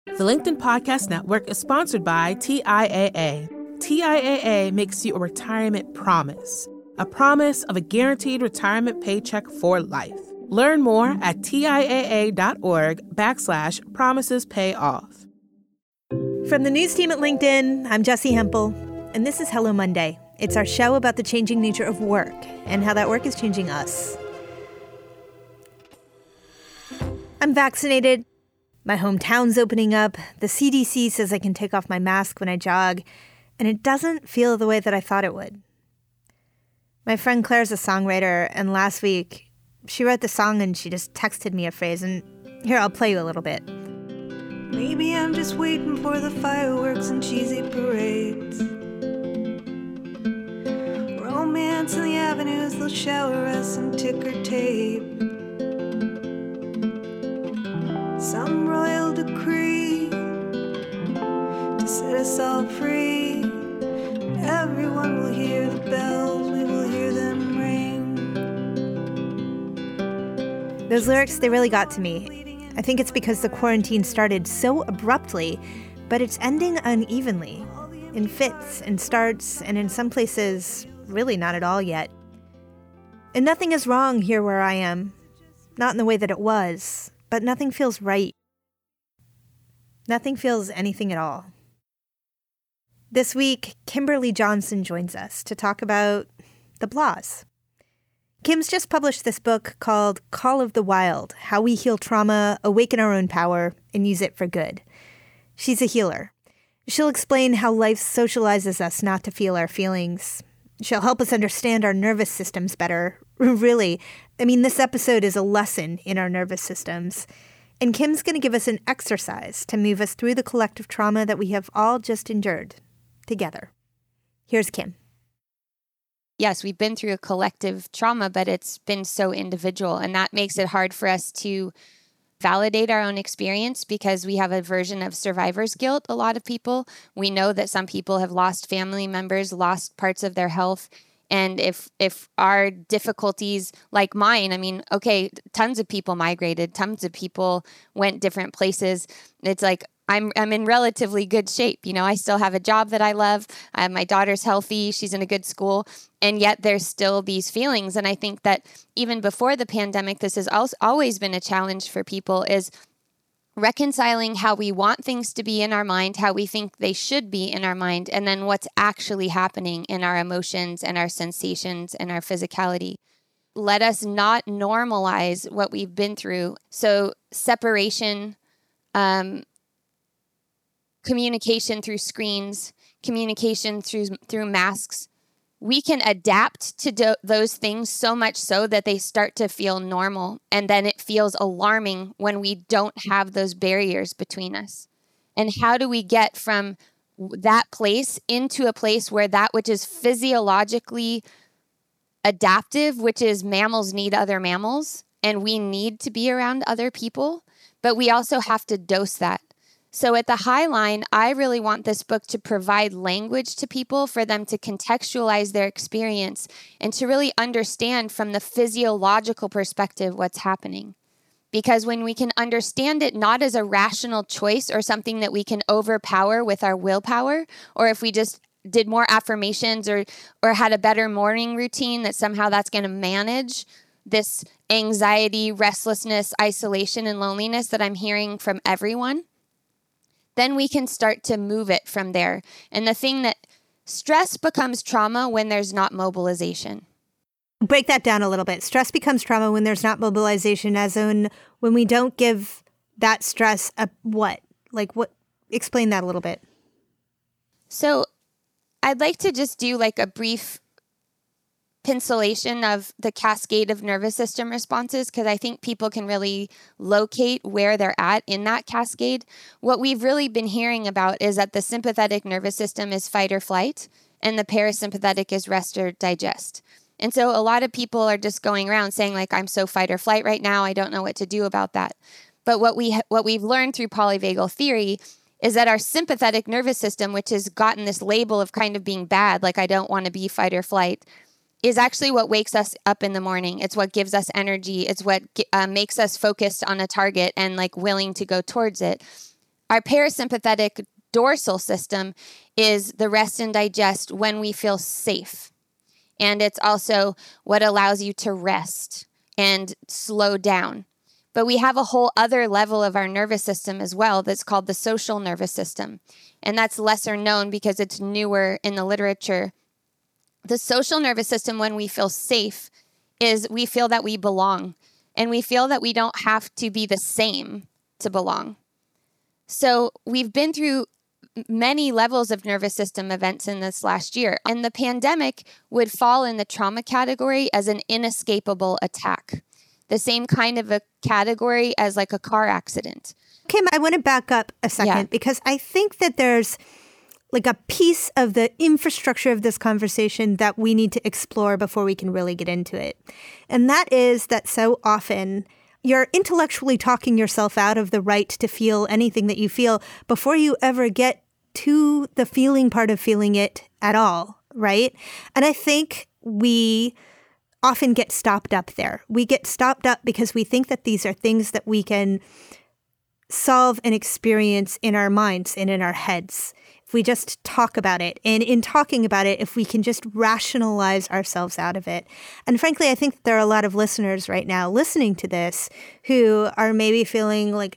The LinkedIn Podcast Network is sponsored by TIAA. TIAA makes you a retirement promise, a promise of a guaranteed retirement paycheck for life. Learn more at TIAA.org/promises pay off. From the news team at LinkedIn, I'm Jessi Hempel, and this is Hello Monday. It's our show about the changing nature of work and how that work is changing us. I'm vaccinated. My hometown's opening up. The CDC says I can take off my mask when I jog, and it doesn't feel the way that I thought it would. My friend Claire's a songwriter, and last week she wrote the song and she just texted me a phrase, and here, I'll play you a little bit. Maybe I'm just waiting for the fireworks and cheesy parades. Romance in the avenues, they'll shower us in ticker tape. Some royal decree to set us all free. Everyone will hear the bells, we will hear them ring. Those lyrics, they really got to me. I think it's because the quarantine started so abruptly, but it's ending unevenly, in fits and starts, and in some places, really not at all yet. And nothing is wrong here where I am. Not in the way that it was. But nothing feels right. Nothing feels anything at all. This week, Kimberly Johnson joins us to talk about the blahs. Kim's just published this book called Call of the Wild: How We Heal Trauma, Awaken Our Own Power, and Use It for Good. She's a healer. She'll explain how life socializes us not to feel our feelings. She'll help us understand our nervous systems better. Really, I mean, this episode is a lesson in our nervous systems. And Kim's going to give us an exercise to move us through the collective trauma that we have all just endured together. Here's Kim. Yes, we've been through a collective trauma, but it's been so individual. And that makes it hard for us to validate our own experience because we have a version of survivor's guilt. A lot of people, we know that some people have lost family members, lost parts of their health. And if our difficulties, like mine, I mean, okay, tons of people migrated, tons of people went different places. It's like, I'm in relatively good shape. You know, I still have a job that I love. My daughter's healthy. She's in a good school. And yet there's still these feelings. And I think that even before the pandemic, this has always been a challenge for people, is reconciling how we want things to be in our mind, how we think they should be in our mind, and then what's actually happening in our emotions and our sensations and our physicality. Let us not normalize what we've been through. So separation, communication through screens, communication through masks. We can adapt to those things so much so that they start to feel normal. And then it feels alarming when we don't have those barriers between us. And how do we get from that place into a place where that which is physiologically adaptive, which is mammals need other mammals, and we need to be around other people, but we also have to dose that. So at the High Line, I really want this book to provide language to people for them to contextualize their experience and to really understand from the physiological perspective what's happening. Because when we can understand it not as a rational choice or something that we can overpower with our willpower, or if we just did more affirmations or had a better morning routine, that somehow that's going to manage this anxiety, restlessness, isolation, and loneliness that I'm hearing from everyone, then we can start to move it from there. And the thing that stress becomes trauma when there's not mobilization. Break that down a little bit. Stress becomes trauma when there's not mobilization, as in when we don't give that stress a what? Like what? Explain that a little bit. So I'd like to just do like a brief pencilation of the cascade of nervous system responses, because I think people can really locate where they're at in that cascade. What we've really been hearing about is that the sympathetic nervous system is fight or flight, and the parasympathetic is rest or digest. And so a lot of people are just going around saying, like, I'm so fight or flight right now, I don't know what to do about that. But what we've learned through polyvagal theory is that our sympathetic nervous system, which has gotten this label of kind of being bad, like I don't want to be fight or flight, is actually what wakes us up in the morning. It's what gives us energy. It's what makes us focused on a target and like willing to go towards it. Our parasympathetic dorsal system is the rest and digest when we feel safe. And it's also what allows you to rest and slow down. But we have a whole other level of our nervous system as well that's called the social nervous system. And that's lesser known because it's newer in the literature. The social nervous system, when we feel safe, is we feel that we belong. And we feel that we don't have to be the same to belong. So we've been through many levels of nervous system events in this last year. And the pandemic would fall in the trauma category as an inescapable attack. The same kind of a category as like a car accident. Kim, I want to back up a second because I think that there's like a piece of the infrastructure of this conversation that we need to explore before we can really get into it. And that is that so often you're intellectually talking yourself out of the right to feel anything that you feel before you ever get to the feeling part of feeling it at all, right? And I think we often get stopped up there. We get stopped up because we think that these are things that we can solve and experience in our minds and in our heads. If we just talk about it, and in talking about it, if we can just rationalize ourselves out of it. And frankly, I think there are a lot of listeners right now listening to this who are maybe feeling like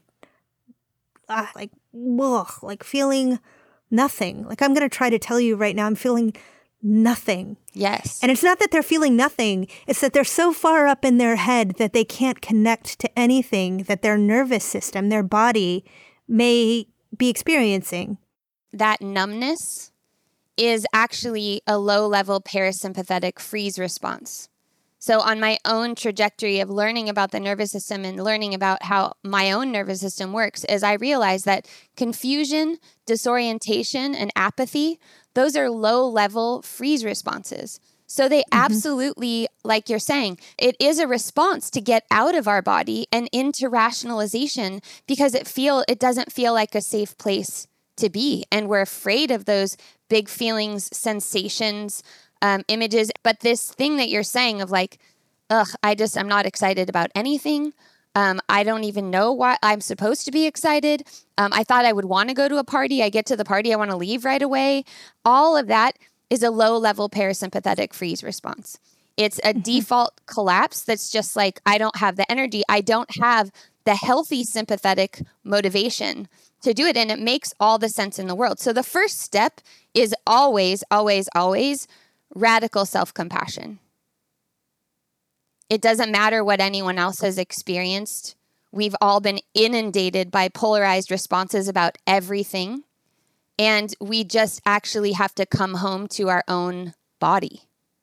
feeling nothing. Like I'm going to try to tell you right now, I'm feeling nothing. Yes. And it's not that they're feeling nothing. It's that they're so far up in their head that they can't connect to anything that their nervous system, their body may be experiencing. That numbness is actually a low-level parasympathetic freeze response. So on my own trajectory of learning about the nervous system and learning about how my own nervous system works is I realized that confusion, disorientation, and apathy, those are low-level freeze responses. So they absolutely, like you're saying, it is a response to get out of our body and into rationalization because it doesn't feel like a safe place to be. And we're afraid of those big feelings, sensations, images. But this thing that you're saying of like, I'm not excited about anything. I don't even know why I'm supposed to be excited. I thought I would want to go to a party. I get to the party, I want to leave right away. All of that is a low-level parasympathetic freeze response. It's a default collapse that's just like, I don't have the energy. I don't have the healthy sympathetic motivation to do it. And it makes all the sense in the world. So the first step is always, always, always radical self-compassion. It doesn't matter what anyone else has experienced. We've all been inundated by polarized responses about everything. And we just actually have to come home to our own body.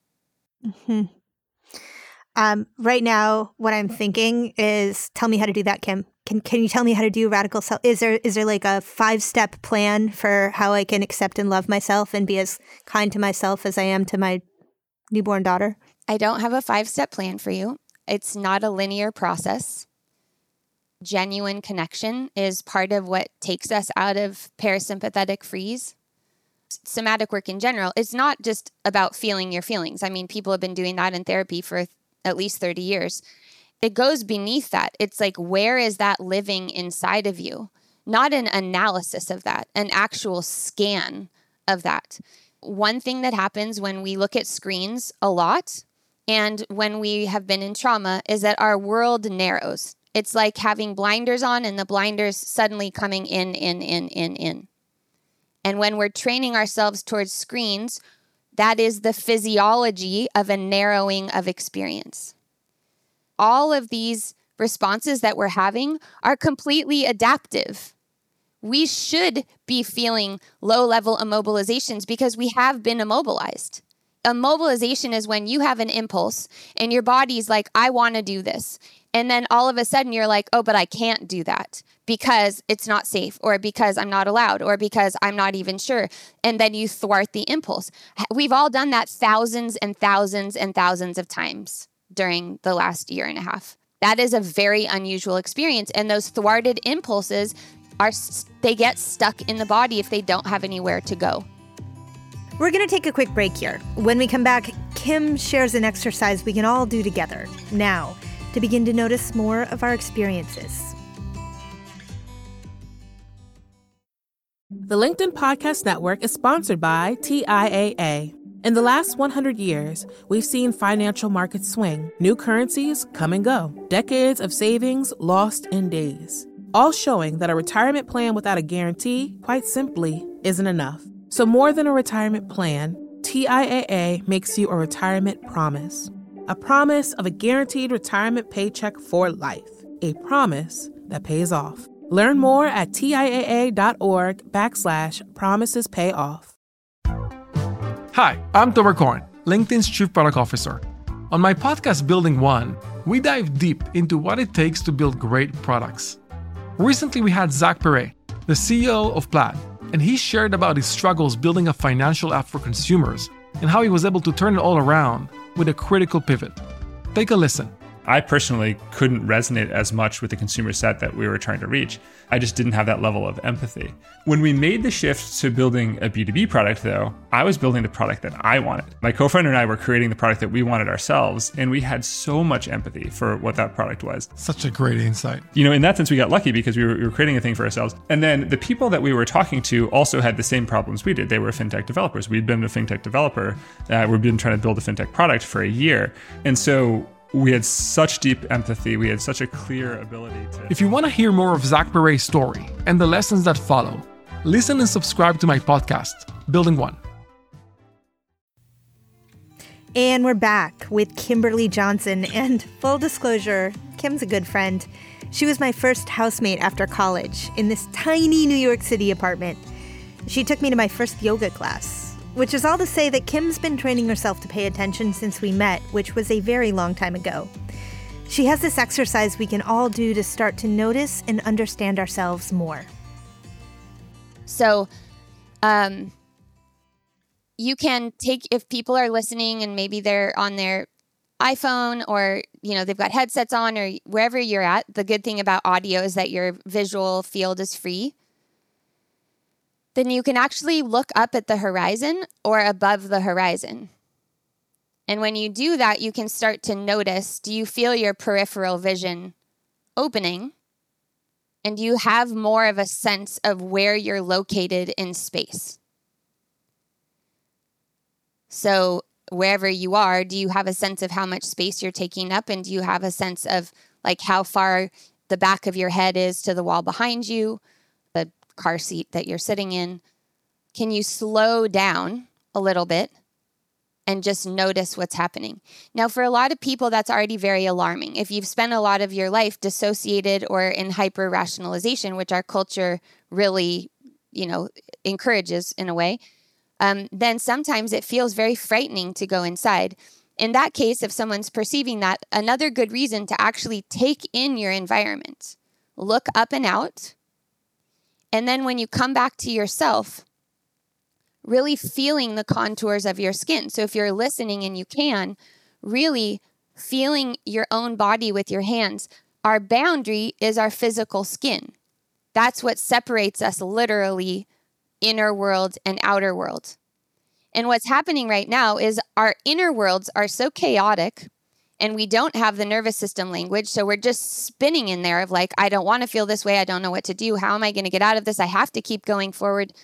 Right now, what I'm thinking is, tell me how to do that, Kim. Can you tell me how to do radical self? Is there like a 5-step plan for how I can accept and love myself and be as kind to myself as I am to my newborn daughter? I don't have a 5-step plan for you. It's not a linear process. Genuine connection is part of what takes us out of parasympathetic freeze. Somatic work in general, it's not just about feeling your feelings. I mean, people have been doing that in therapy for at least 30 years. It goes beneath that. It's like, where is that living inside of you? Not an analysis of that, an actual scan of that. One thing that happens when we look at screens a lot and when we have been in trauma is that our world narrows. It's like having blinders on and the blinders suddenly coming in. And when we're training ourselves towards screens, that is the physiology of a narrowing of experience. All of these responses that we're having are completely adaptive. We should be feeling low-level immobilizations because we have been immobilized. Immobilization is when you have an impulse and your body's like, I want to do this. And then all of a sudden you're like, oh, but I can't do that because it's not safe or because I'm not allowed or because I'm not even sure. And then you thwart the impulse. We've all done that thousands and thousands and thousands of times during the last year and a half. That is a very unusual experience. And those thwarted impulses they get stuck in the body if they don't have anywhere to go. We're going to take a quick break here. When we come back, Kim shares an exercise we can all do together now to begin to notice more of our experiences. The LinkedIn Podcast Network is sponsored by TIAA. In the last 100 years, we've seen financial markets swing, new currencies come and go, decades of savings lost in days, all showing that a retirement plan without a guarantee, quite simply, isn't enough. So more than a retirement plan, TIAA makes you a retirement promise. A promise of a guaranteed retirement paycheck for life. A promise that pays off. Learn more at TIAA.org/promisespayoff. Hi, I'm Tomer Cohen, LinkedIn's Chief Product Officer. On my podcast, Building One, we dive deep into what it takes to build great products. Recently, we had Zach Perret, the CEO of Plaid, and he shared about his struggles building a financial app for consumers and how he was able to turn it all around with a critical pivot. Take a listen. I personally couldn't resonate as much with the consumer set that we were trying to reach. I just didn't have that level of empathy. When we made the shift to building a B2B product, though, I was building the product that I wanted. My co-founder and I were creating the product that we wanted ourselves, and we had so much empathy for what that product was. Such a great insight. You know, in that sense, we got lucky because we were creating a thing for ourselves. And then the people that we were talking to also had the same problems we did. They were fintech developers. We'd been a fintech developer. We've been trying to build a fintech product for a year. And so we had such deep empathy. We had such a clear ability to... If you want to hear more of Zach Perret's story and the lessons that follow, listen and subscribe to my podcast, Building One. And we're back with Kimberly Johnson. And full disclosure, Kim's a good friend. She was my first housemate after college in this tiny New York City apartment. She took me to my first yoga class. Which is all to say that Kim's been training herself to pay attention since we met, which was a very long time ago. She has this exercise we can all do to start to notice and understand ourselves more. So, you can take, if people are listening and maybe they're on their iPhone or, you know, they've got headsets on or wherever you're at, the good thing about audio is that your visual field is free. Then you can actually look up at the horizon or above the horizon. And when you do that, you can start to notice, do you feel your peripheral vision opening? And do you have more of a sense of where you're located in space? So wherever you are, do you have a sense of how much space you're taking up? And do you have a sense of like how far the back of your head is to the wall behind you? The car seat that you're sitting in? Can you slow down a little bit and just notice what's happening? Now, for a lot of people, that's already very alarming. If you've spent a lot of your life dissociated or in hyper-rationalization, which our culture really, you know, encourages in a way, then sometimes it feels very frightening to go inside. In that case, if someone's perceiving that, another good reason to actually take in your environment, look up and out. And then when you come back to yourself, really feeling the contours of your skin. So if you're listening and you can, really feeling your own body with your hands. Our boundary is our physical skin. That's what separates us literally, inner world and outer world. And what's happening right now is our inner worlds are so chaotic and we don't have the nervous system language. So we're just spinning in there of like, I don't want to feel this way. I don't know what to do. How am I going to get out of this? I have to keep going forward.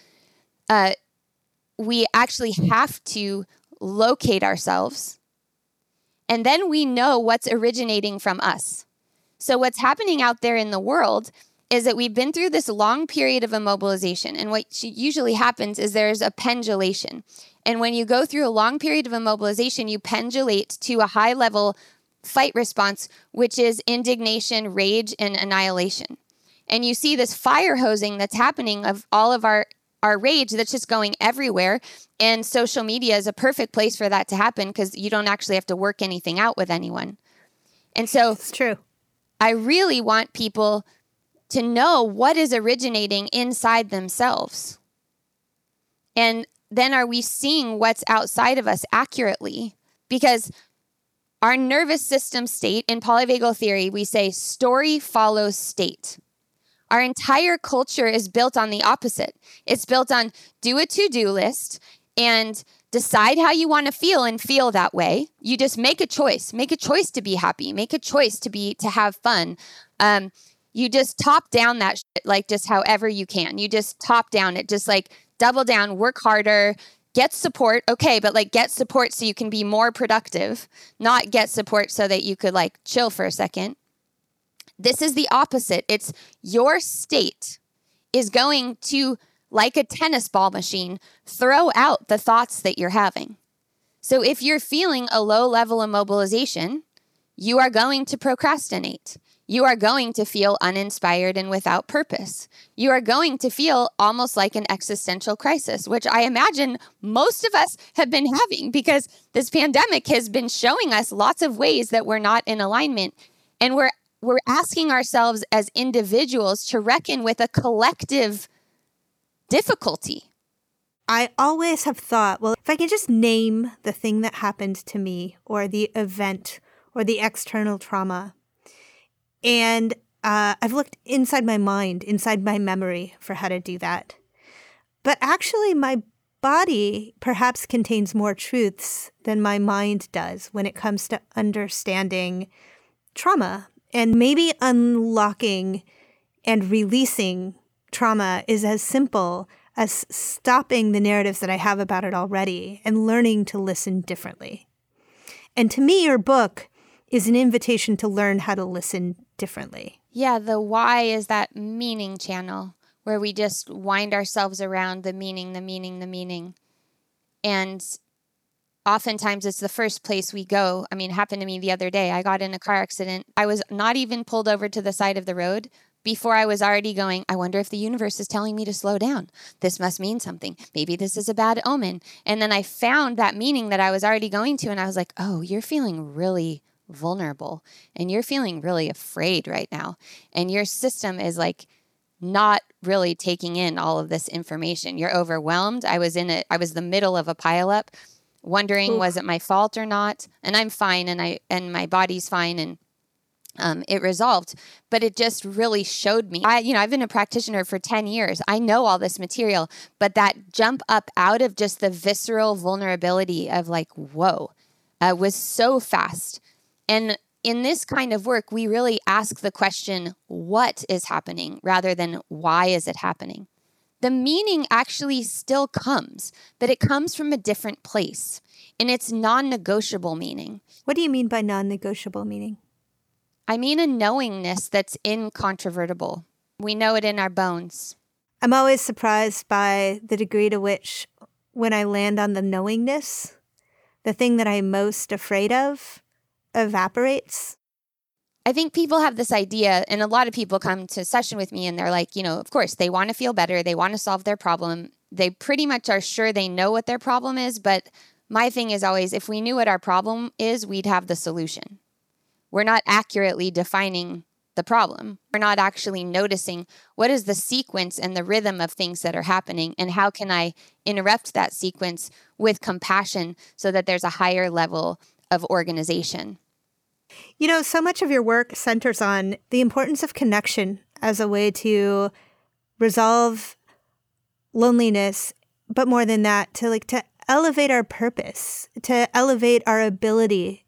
We actually have to locate ourselves. And then we know what's originating from us. So what's happening out there in the world is that we've been through this long period of immobilization. And what usually happens is there's a pendulation. And when you go through a long period of immobilization, you pendulate to a high level fight response, which is indignation, rage, and annihilation. And you see this fire hosing that's happening of all of our rage that's just going everywhere. And social media is a perfect place for that to happen because you don't actually have to work anything out with anyone. And so It's true. I really want people to know what is originating inside themselves. And then are we seeing what's outside of us accurately? Because our nervous system state, in polyvagal theory, we say story follows state. Our entire culture is built on the opposite. It's built on do a to-do list and decide how you want to feel and feel that way. You just make a choice. Make a choice to be happy. Make a choice to have fun. You just top down that shit, like just however you can. You just top down it, just like double down, work harder, get support. Okay, but like get support so you can be more productive, not get support so that you could like chill for a second. This is the opposite. It's your state is going to, like a tennis ball machine, throw out the thoughts that you're having. So if you're feeling a low level of mobilization, you are going to procrastinate. You are going to feel uninspired and without purpose. You are going to feel almost like an existential crisis, which I imagine most of us have been having because this pandemic has been showing us lots of ways that we're not in alignment. And we're asking ourselves as individuals to reckon with a collective difficulty. I always have thought, well, if I can just name the thing that happened to me or the event or the external trauma, and I've looked inside my mind, inside my memory for how to do that. But actually, my body perhaps contains more truths than my mind does when it comes to understanding trauma. And maybe unlocking and releasing trauma is as simple as stopping the narratives that I have about it already and learning to listen differently. And to me, your book is an invitation to learn how to listen differently. Yeah, the why is that meaning channel where we just wind ourselves around the meaning. And oftentimes it's the first place we go. I mean, it happened to me the other day. I got in a car accident. I was not even pulled over to the side of the road before I was already going, I wonder if the universe is telling me to slow down. This must mean something. Maybe this is a bad omen. And then I found that meaning that I was already going to, and I was like, oh, you're feeling really vulnerable and you're feeling really afraid right now. And your system is like not really taking in all of this information. You're overwhelmed. I was the middle of a pileup, wondering, was it my fault or not? And I'm fine, and my body's fine, and it resolved. But it just really showed me. I've been a practitioner for 10 years. I know all this material, but that jump up out of just the visceral vulnerability of like, whoa, was so fast. And in this kind of work, we really ask the question, what is happening, rather than why is it happening? The meaning actually still comes, but it comes from a different place. And it's non-negotiable meaning. What do you mean by non-negotiable meaning? I mean a knowingness that's incontrovertible. We know it in our bones. I'm always surprised by the degree to which, when I land on the knowingness, the thing that I'm most afraid of evaporates. I think people have this idea, and a lot of people come to session with me and they're like, of course, they want to feel better. They want to solve their problem. They pretty much are sure they know what their problem is. But my thing is always, if we knew what our problem is, we'd have the solution. We're not accurately defining the problem. We're not actually noticing what is the sequence and the rhythm of things that are happening, and how can I interrupt that sequence with compassion so that there's a higher level of organization. So much of your work centers on the importance of connection as a way to resolve loneliness, but more than that, to elevate our purpose, to elevate our ability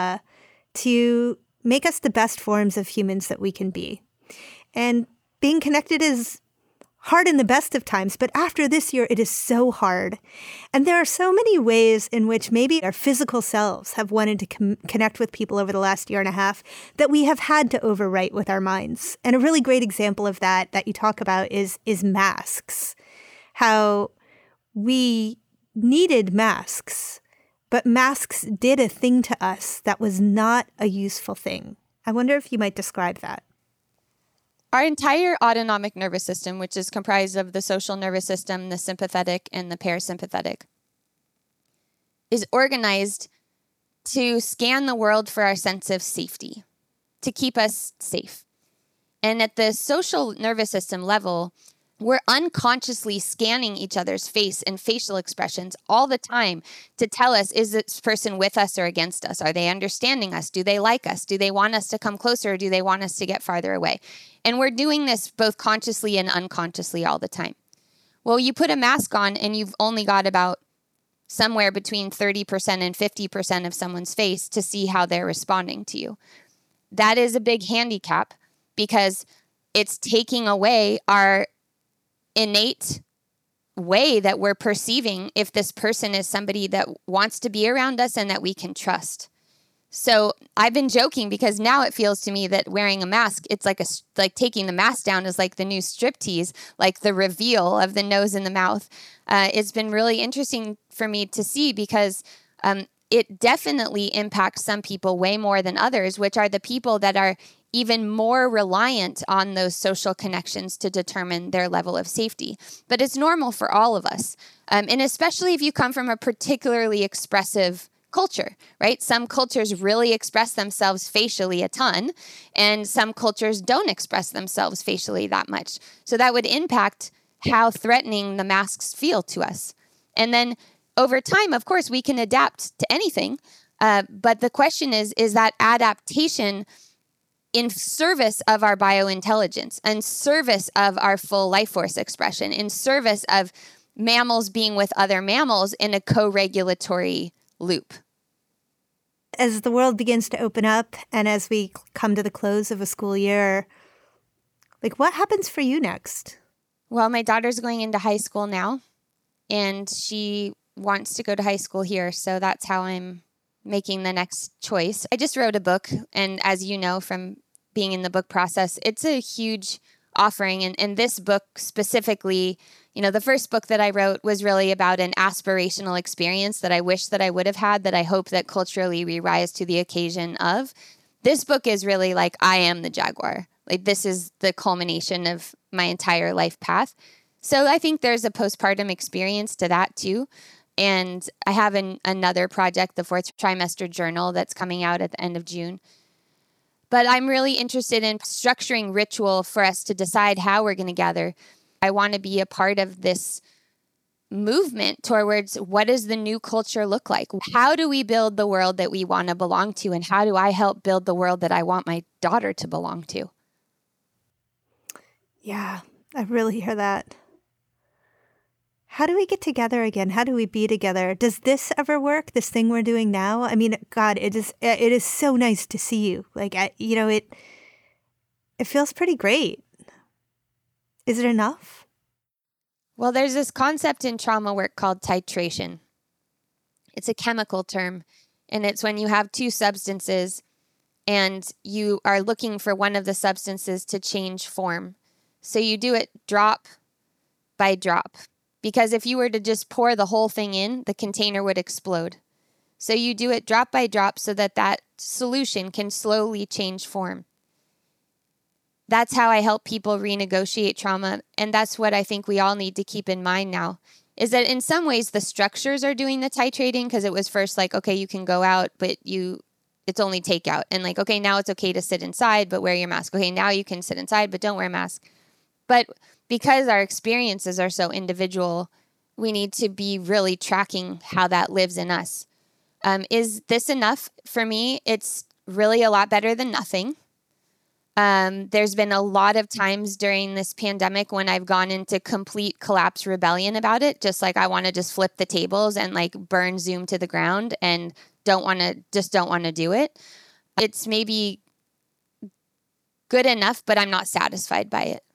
to make us the best forms of humans that we can be. And being connected is hard in the best of times, but after this year, it is so hard. And there are so many ways in which maybe our physical selves have wanted to connect with people over the last year and a half that we have had to overwrite with our minds. And a really great example of that you talk about is masks. How we needed masks, but masks did a thing to us that was not a useful thing. I wonder if you might describe that. Our entire autonomic nervous system, which is comprised of the social nervous system, the sympathetic, and the parasympathetic, is organized to scan the world for our sense of safety, to keep us safe. And at the social nervous system level, we're unconsciously scanning each other's face and facial expressions all the time to tell us, is this person with us or against us? Are they understanding us? Do they like us? Do they want us to come closer, or do they want us to get farther away? And we're doing this both consciously and unconsciously all the time. Well, you put a mask on and you've only got about somewhere between 30% and 50% of someone's face to see how they're responding to you. That is a big handicap, because it's taking away our innate way that we're perceiving if this person is somebody that wants to be around us and that we can trust. So I've been joking because now it feels to me that wearing a mask, it's like taking the mask down is like the new striptease, like the reveal of the nose and the mouth. It's been really interesting for me to see because it definitely impacts some people way more than others, which are the people that are even more reliant on those social connections to determine their level of safety. But it's normal for all of us. And especially if you come from a particularly expressive culture, right? Some cultures really express themselves facially a ton, and some cultures don't express themselves facially that much. So that would impact how threatening the masks feel to us. And then over time, of course, we can adapt to anything. But the question is that adaptation in service of our biointelligence, in service of our full life force expression, in service of mammals being with other mammals in a co-regulatory loop. As the world begins to open up and as we come to the close of a school year, like what happens for you next? Well, my daughter's going into high school now, and she wants to go to high school here. So that's how I'm making the next choice. I just wrote a book, and as you know from being in the book process, it's a huge offering. And this book specifically, you know, the first book that I wrote was really about an aspirational experience that I wish that I would have had, that I hope that culturally we rise to the occasion of. This book is really like, I am the jaguar. Like, this is the culmination of my entire life path. So I think there's a postpartum experience to that too. And I have another project, the 4th Trimester Journal, that's coming out at the end of June. But I'm really interested in structuring ritual for us to decide how we're going to gather. I want to be a part of this movement towards what does the new culture look like? How do we build the world that we want to belong to? And how do I help build the world that I want my daughter to belong to? Yeah, I really hear that. How do we get together again? How do we be together? Does this ever work? This thing we're doing now? I mean, God, it is so nice to see you. Like, it feels pretty great. Is it enough? Well, there's this concept in trauma work called titration. It's a chemical term, and it's when you have two substances and you are looking for one of the substances to change form. So you do it drop by drop. Because if you were to just pour the whole thing in, the container would explode. So you do it drop by drop so that solution can slowly change form. That's how I help people renegotiate trauma. And that's what I think we all need to keep in mind now, is that in some ways the structures are doing the titrating, because it was first like, okay, you can go out, but it's only takeout. And like, okay, now it's okay to sit inside, but wear your mask. Okay, now you can sit inside, but don't wear a mask. But because our experiences are so individual, we need to be really tracking how that lives in us. Is this enough? For me, it's really a lot better than nothing. There's been a lot of times during this pandemic when I've gone into complete collapse rebellion about it, just like I want to just flip the tables and like burn Zoom to the ground and don't want to do it. It's maybe good enough, but I'm not satisfied by it.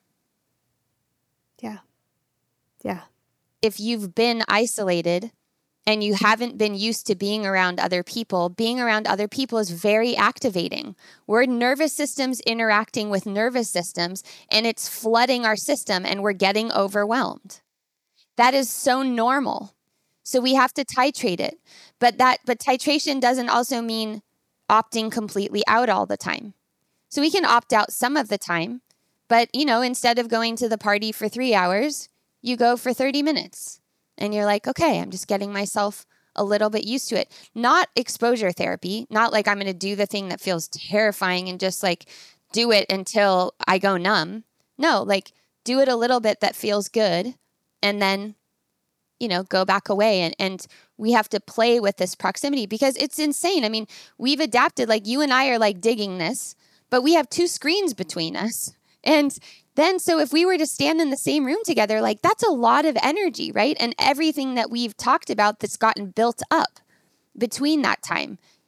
Yeah. If you've been isolated and you haven't been used to being around other people is very activating. We're nervous systems interacting with nervous systems, and it's flooding our system, and we're getting overwhelmed. That is so normal. So we have to titrate it. But titration doesn't also mean opting completely out all the time. So we can opt out some of the time, but instead of going to the party for 3 hours, you go for 30 minutes. And you're like, okay, I'm just getting myself a little bit used to it. Not exposure therapy, not like I'm going to do the thing that feels terrifying and just like do it until I go numb. No, like do it a little bit that feels good and then, go back away. And we have to play with this proximity because it's insane. I mean, we've adapted, like you and I are like digging this, but we have 2 screens between us. And then, so if we were to stand in the same room together, like that's a lot of energy, right? And everything that we've talked about that's gotten built up between that time.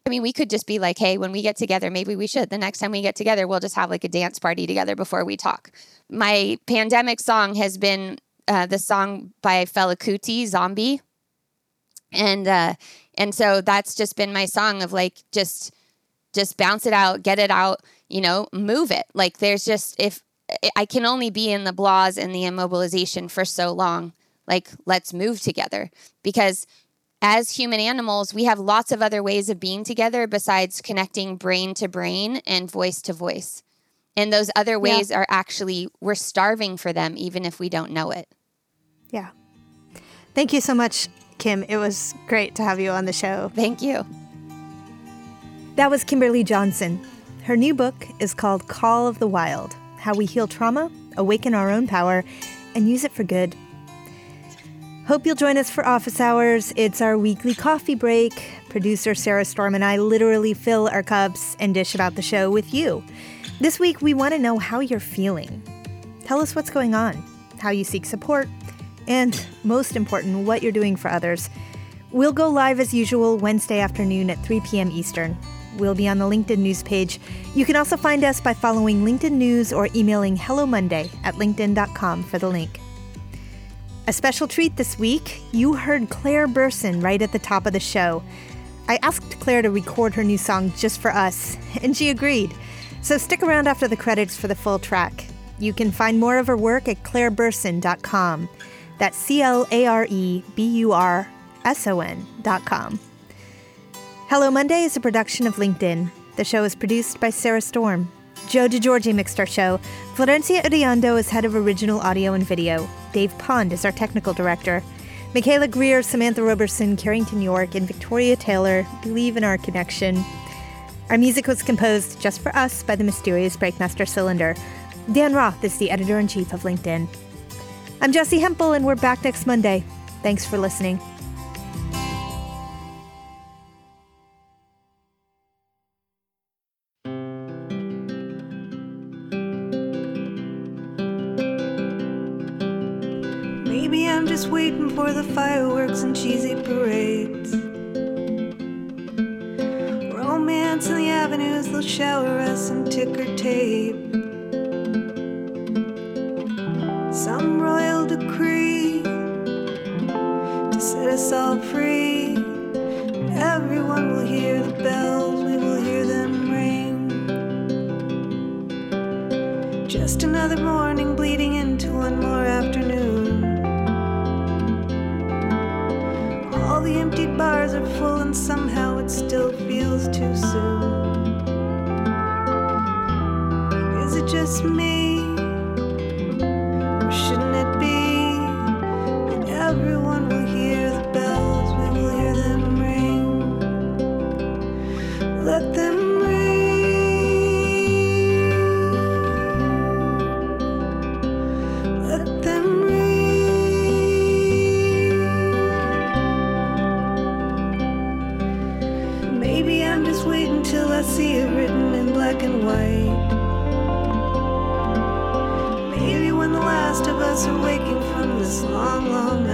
I mean, we could just be like, hey, when we get together, maybe we should. The next time we get together, we'll just have like a dance party together before we talk. My pandemic song has been the song by Fela Kuti, Zombie. And so that's just been my song of like, just bounce it out, get it out, move it. Like there's just, if I can only be in the blahs and the immobilization for so long, like let's move together, because as human animals, we have lots of other ways of being together besides connecting brain to brain and voice to voice. And those other ways are actually, we're starving for them, even if we don't know it. Yeah. Thank you so much, Kim. It was great to have you on the show. Thank you. That was Kimberly Johnson. Her new book is called Call of the Wild: How We Heal Trauma, Awaken Our Own Power, and Use It for Good. Hope you'll join us for Office Hours. It's our weekly coffee break. Producer Sarah Storm and I literally fill our cups and dish about the show with you. This week, we want to know how you're feeling. Tell us what's going on, how you seek support, and most important, what you're doing for others. We'll go live as usual Wednesday afternoon at 3 p.m. Eastern. We'll be on the LinkedIn news page. You can also find us by following LinkedIn News or emailing Hello Monday at linkedin.com for the link. A special treat this week, you heard Claire Burson right at the top of the show. I asked Claire to record her new song just for us, and she agreed. So stick around after the credits for the full track. You can find more of her work at claireburson.com. That's CLAREBURSON.com. Hello Monday is a production of LinkedIn. The show is produced by Sarah Storm. Joe DeGiorgi mixed our show. Florencia Uriando is head of original audio and video. Dave Pond is our technical director. Michaela Greer, Samantha Roberson, Carrington York, and Victoria Taylor believe in our connection. Our music was composed just for us by the mysterious Breakmaster Cylinder. Dan Roth is the editor-in-chief of LinkedIn. I'm Jessie Hempel, and we're back next Monday. Thanks for listening. Maybe I'm just waiting for the fireworks and cheesy parades. Romance in the avenues, they'll shower us in ticker tape. Some royal decree to set us all free. Everyone will hear the bells, we will hear them ring. Just another morning bleeding into one more afternoon. All the empty bars are full and somehow it still feels too soon. Is it just me? Or shouldn't it be that everyone will hear the bells, we will hear them ring? Let them ring. Let them ring. Maybe I'm just waiting till I see it written in black and white. Maybe when the last of us are waking from this long, long